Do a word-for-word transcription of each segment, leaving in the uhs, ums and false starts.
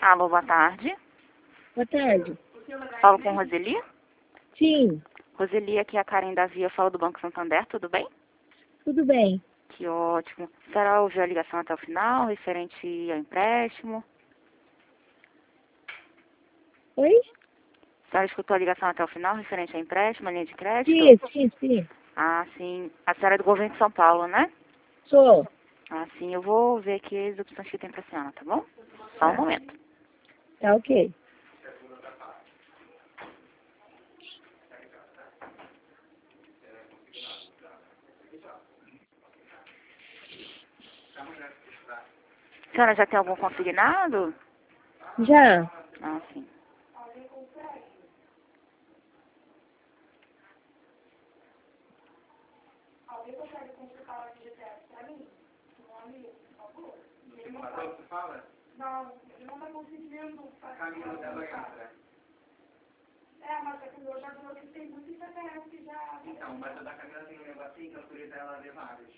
Alô, boa tarde. Boa tarde. Falo com Roseli? Sim, Roseli, aqui é a Karen da Via, falo do Banco Santander, tudo bem? tudo bem. Que ótimo. A senhora ouviu a ligação até o final, referente ao empréstimo? Oi? A senhora escutou a ligação até o final, referente ao empréstimo, a linha de crédito? Sim, sim, sim. Ah, sim. A senhora é do governo de São Paulo, né? Sou. Ah, sim. Eu vou ver aqui as opções que tem pra senhora, tá bom? Só um Tá, momento. tá ok. A senhora já tem algum consignado? Já. Ah, sim. Então, mas a da Camila tem um negocinho que autoriza ela a ver vários.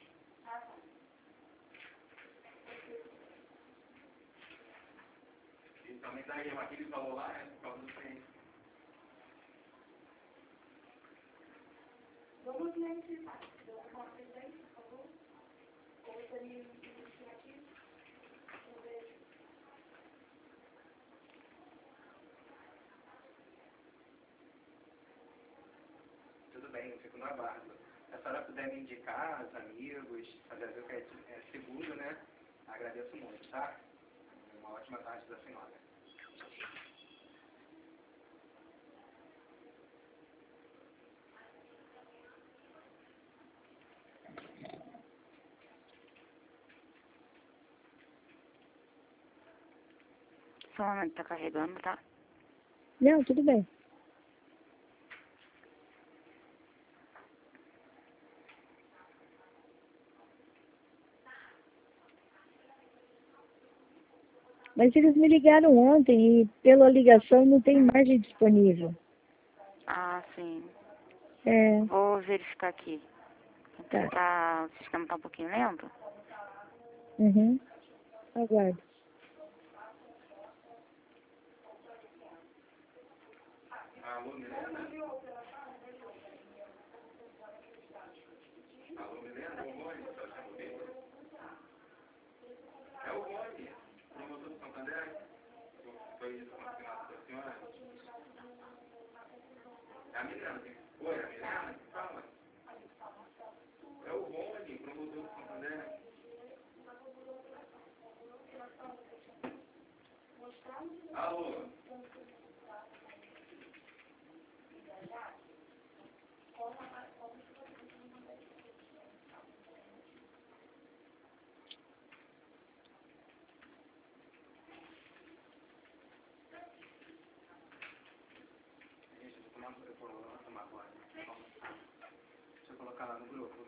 E também daí aquele valor lá, né? Por causa do tempo. Vamos verificar. Uma vez aí, por favor. Ou você me ensina aqui. Tudo bem, eu fico no aguardo. Se a senhora puder me indicar os amigos, fazer ver que é, é seguro, né? Agradeço muito, tá? Uma ótima tarde da senhora. Só um momento, tá carregando, tá? Não, tudo bem. Mas eles me ligaram ontem e pela ligação não tem margem disponível. Ah, sim. É, Vou verificar aqui. tá. Tá, o sistema tá um pouquinho lento. Uhum. Aguardo. Alô, Milena? Alô, Milena? O Rony, tá achando bem? É o Rony, promotor do Santander. Foi isso confirmado da senhora? É a Milena. Oi, é a Milena? Fala. É o Rony, promotor do Santander. Alô? Gente, eu vou tomar, eu vou tomar agora. Deixa eu colocar lá no grupo.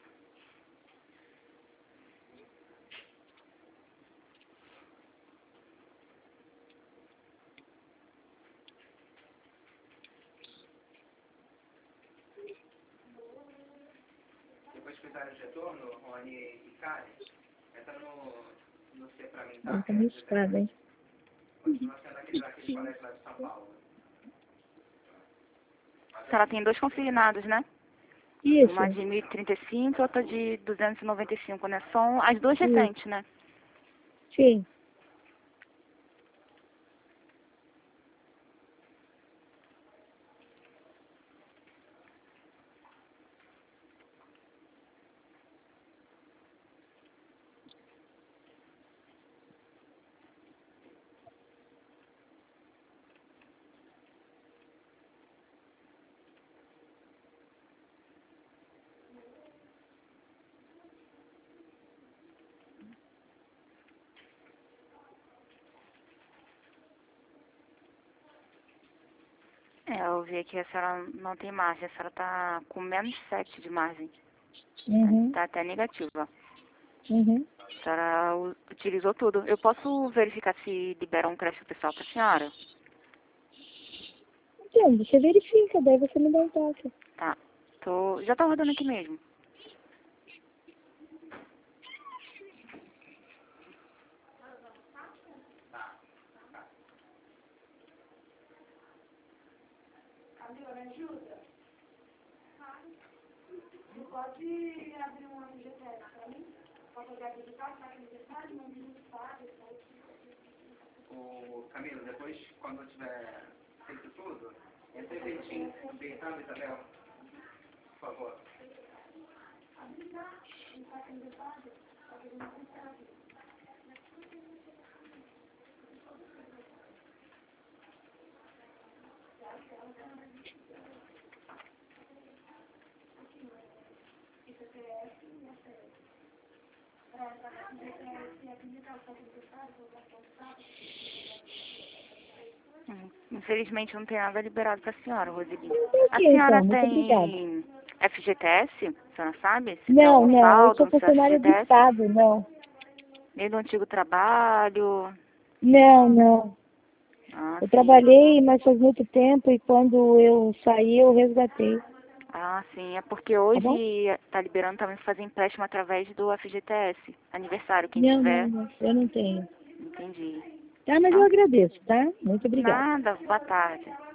Depois que fizeram o retorno, Rony e Karen, entra no, no C pra mim, Não tá? tá meio escada, hein? Continua sendo aquele daquele colégio lá de São Paulo. A senhora tem dois consignados, né? Isso. Uma de mil e trinta e cinco e outra de duzentos e noventa e cinco, né? São as duas Sim. recentes, né? Sim. É, eu vi aqui que a senhora não tem margem, a senhora tá com menos sete de margem. Uhum. Tá até negativa. Uhum. A senhora u- utilizou tudo. Eu posso verificar se libera um crédito pessoal pra senhora? Então, você verifica, daí você me dá um toque. Tá. Tô, já tô rodando aqui mesmo. O Camilo, depois, quando eu tiver feito tudo, entra direitinho, deitado, Isabel, por favor. Hum, Infelizmente não tem nada liberado para a senhora, Roseli. Ok, A senhora então, muito obrigada. tem F G T S? A senhora sabe? Se tem Não, algum não, eu saldo sou no seu funcionária do F G T S? Estado, não. Nem do antigo trabalho? Não, não. Ah, Eu sim. trabalhei, mas faz muito tempo e quando eu saí eu resgatei, Ah, sim. É porque tá bom? hoje está liberando também fazer empréstimo através do F G T S. Aniversário, quem Não, não, tiver. não, eu não tenho. Entendi. Tá, mas eu Tá? agradeço, tá? Muito obrigada. Nada. Boa tarde.